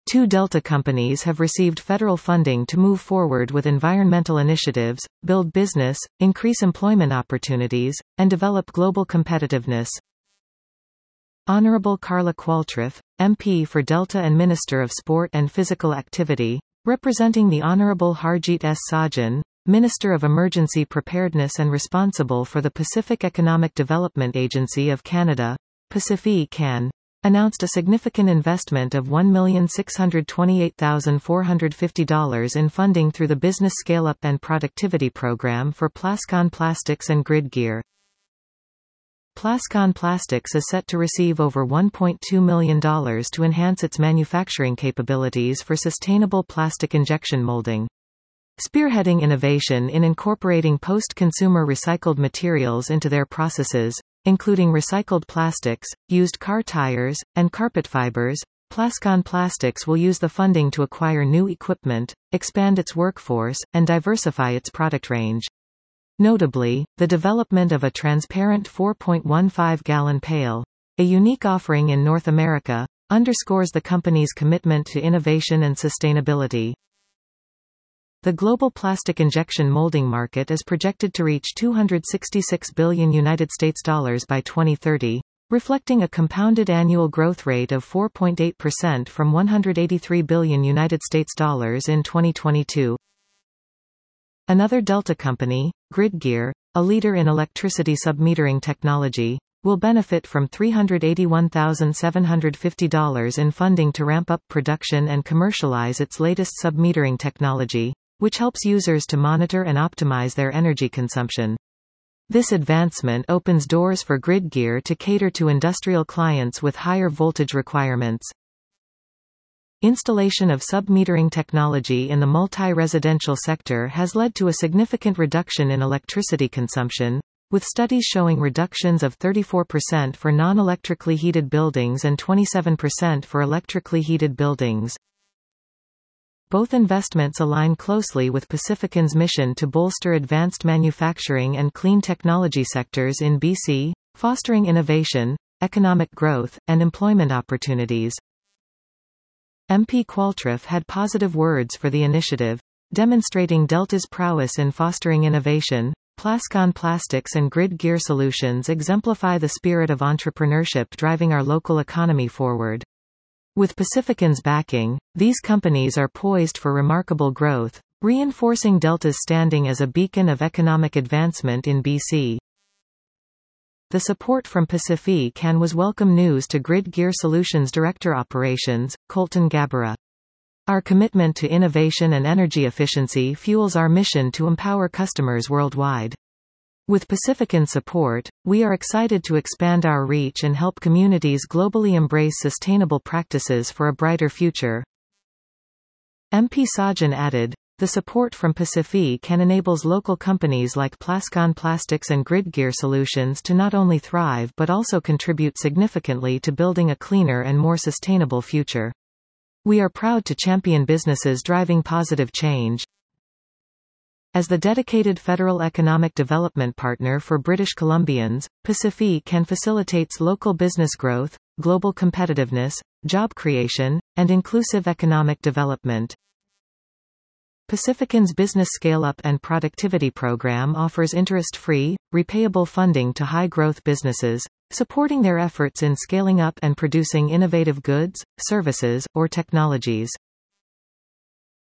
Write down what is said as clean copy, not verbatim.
Two Delta companies have received federal funding to move forward with environmental initiatives, build business, increase employment opportunities, and develop global competitiveness. Honorable Carla Qualtrics, MP for Delta and Minister of Sport and Physical Activity, representing the Honorable Harjit S. Sajjan, Minister of Emergency Preparedness and responsible for the Pacific Economic Development Agency of Canada, Pacific Can, announced a significant investment of $1,628,450 in funding through the Business Scale-Up and Productivity Program for Plascon Plastics and Grid Gear. Plascon Plastics is set to receive over $1.2 million to enhance its manufacturing capabilities for sustainable plastic injection molding. Spearheading innovation in incorporating post-consumer recycled materials into their processes, including recycled plastics, used car tires, and carpet fibers, Plascon Plastics will use the funding to acquire new equipment, expand its workforce, and diversify its product range. Notably, the development of a transparent 4.15-gallon pail, a unique offering in North America, underscores the company's commitment to innovation and sustainability. The global plastic injection molding market is projected to reach $266 billion by 2030, reflecting a compounded annual growth rate of 4.8% from $183 billion in 2022. Another Delta company, Grid Gear, a leader in electricity submetering technology, will benefit from $381,750 in funding to ramp up production and commercialize its latest submetering technology, which helps users to monitor and optimize their energy consumption. This advancement opens doors for Grid Gear to cater to industrial clients with higher voltage requirements. Installation of submetering technology in the multi-residential sector has led to a significant reduction in electricity consumption, with studies showing reductions of 34% for non-electrically heated buildings and 27% for electrically heated buildings. Both investments align closely with Pacifican's mission to bolster advanced manufacturing and clean technology sectors in BC, fostering innovation, economic growth, and employment opportunities. MP Qualtrics had positive words for the initiative, demonstrating Delta's prowess in fostering innovation. Plascon Plastics and Grid Gear Solutions exemplify the spirit of entrepreneurship driving our local economy forward. With Pacifican's backing, these companies are poised for remarkable growth, reinforcing Delta's standing as a beacon of economic advancement in BC. The support from Pacific Can was welcome news to Grid Gear Solutions Director Operations, Colton Gabara. Our commitment to innovation and energy efficiency fuels our mission to empower customers worldwide. With Pacifican's support, we are excited to expand our reach and help communities globally embrace sustainable practices for a brighter future. MP Sajjan added, the support from Pacific Can enables local companies like Plascon Plastics and Grid Gear Solutions to not only thrive but also contribute significantly to building a cleaner and more sustainable future. We are proud to champion businesses driving positive change. As the dedicated federal economic development partner for British Columbians, Pacific Can facilitates local business growth, global competitiveness, job creation, and inclusive economic development. Pacifican's Business Scale-Up and Productivity Program offers interest-free, repayable funding to high-growth businesses, supporting their efforts in scaling up and producing innovative goods, services, or technologies.